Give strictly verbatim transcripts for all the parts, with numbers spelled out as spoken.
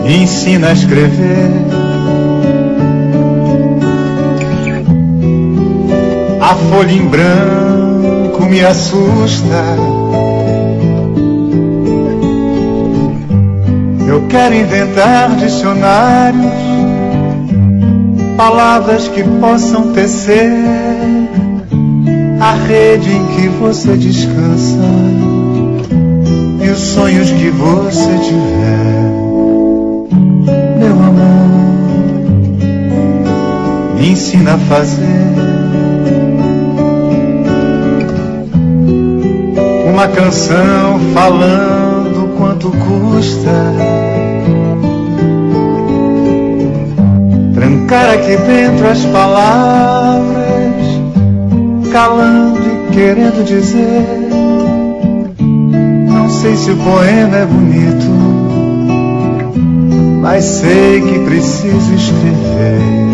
me ensina a escrever. A folha em branco me assusta. Eu quero inventar dicionários, palavras que possam tecer a rede em que você descansa e os sonhos que você tiver. Meu amor, me ensina a fazer uma canção falando quanto custa trancar aqui dentro as palavras, calando e querendo dizer. Não sei se o poema é bonito, mas sei que preciso escrever.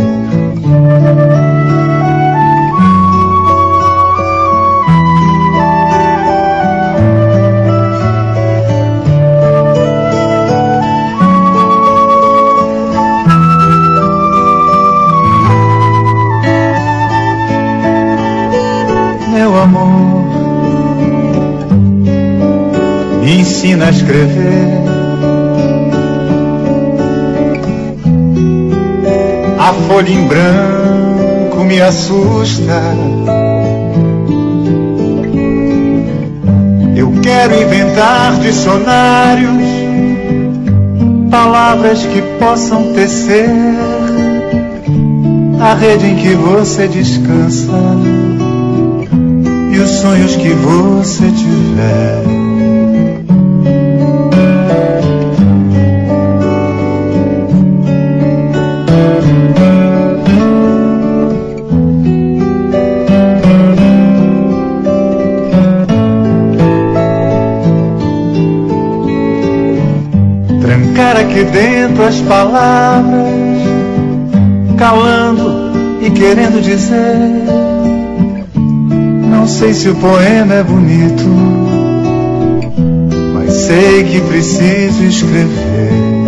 Meu amor, me ensina a escrever. A folha em branco me assusta. Eu quero inventar dicionários, palavras que possam tecer a rede em que você descansa e os sonhos que você tiver. Trancar aqui dentro as palavras, calando e querendo dizer. Não sei se o poema é bonito, mas sei que preciso escrever.